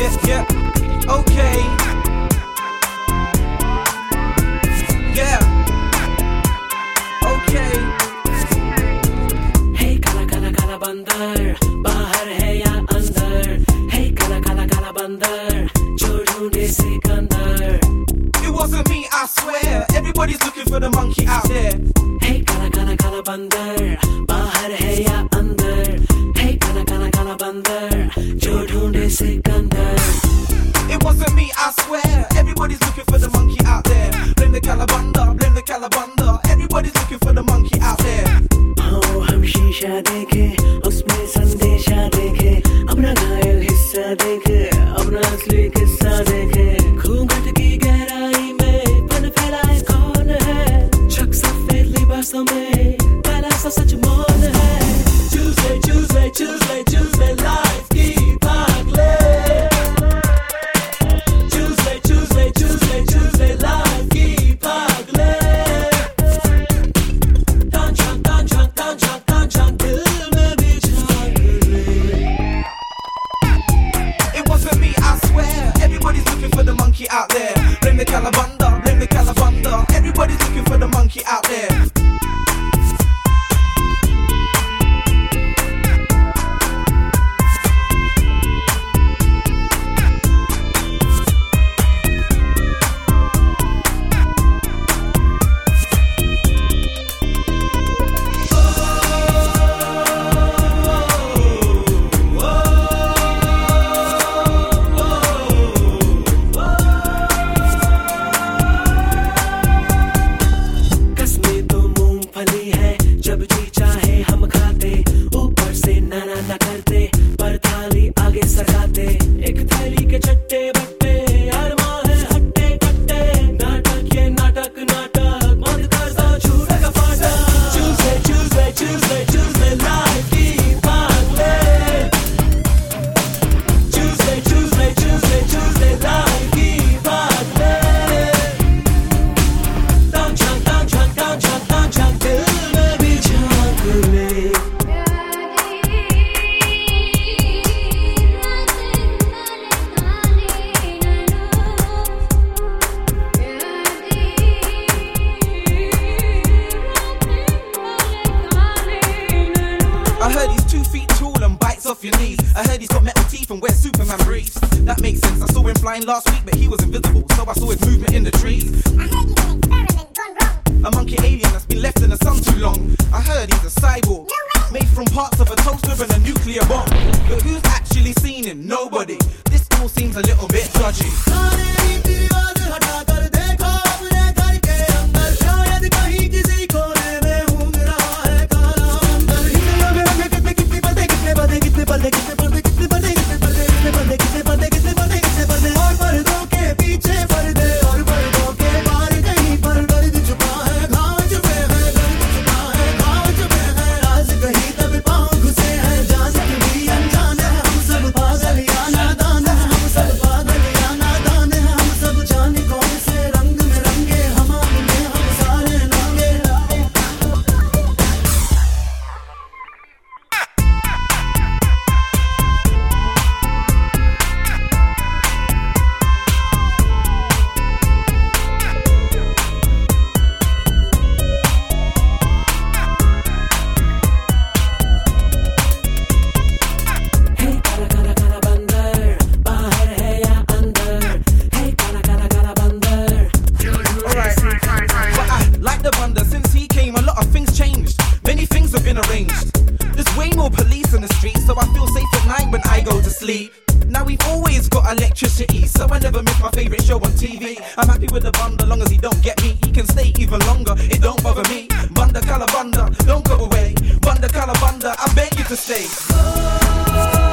Yeah, okay. Yeah, okay. Hey kala kala kala bandar, bahar hai ya andar. Hey kala kala kala bandar, jo dhoonde sikandar. It wasn't me, I swear. Everybody's looking for the monkey out there. Hey kala kala kala bandar, bahar hai ya andar. Hey kala kala kala bandar, jo dhoonde sikandar. It wasn't me, I swear. Everybody's looking for the monkey out there. Blame the Calabanda, blame the Calabanda. Everybody's looking for the monkey out there. आओ हम शीशा देखे, उसमें संदेशा देखे, अपना घायल हिस्सा देखे, अपना असली किस्सा देखे. घूंघट की गहराई में पन फैलाए कौन है? छक सफेद लिबासों में पहला सा सच मौन है. Tuesday, Tuesday, Tuesday, Tuesday, life की भाग ले. Tuesday, Tuesday, Tuesday, Tuesday, life की भाग ले. It wasn't me, I swear. Everybody's looking for the monkey out there. Blame the Calabanda, blame the Calabanda. Everybody's looking for the monkey out there. कसमें तो मूंगफली है, जब जी चाहे हम खाते. ऊपर से नाना न करते, पर थाली आगे सजाते. एक थैली के चट्टे बट्टे, अरमां है हट्टे कट्टे. नाटक ये नाटक नाटक, बंद कर दो झूठ का फाटक. Tuesday, Tuesday, Tuesday, Tuesday, life की भाग ले. Tuesday, Tuesday, Tuesday, Tuesday, life की भाग ले. Down chunk, down chunk, down chunk, down chunk, दिल में भी झांक ले. I heard he's 2 feet tall and bites off your knees. I heard he's got metal teeth and wears Superman briefs. That makes sense. I saw him flying last week, but he was invisible, so I saw his movement in the trees. I heard he's an experiment gone wrong. A monkey alien that's been left in the sun too long. I heard he's a cyborg, made from parts of a toaster and a nuclear bomb. But who's actually seen him? Nobody. This all seems a little bit dodgy. Hey kala kala kala bandar, bahar hai ya andar. Hey kala kala kala bandar, jo dhoonde sikandar. But I like the bunda. Since he came, a lot of things changed. Many things have been arranged. There's way more police in the streets, so I feel safe at night when I go to sleep. Now we've always got electricity, so I never miss my favorite show on TV. I'm happy with the bunda, long as he don't get me. He can stay even longer, it don't bother me. Bunda Calabanda, don't go away. Bunda Calabanda, I beg you to stay.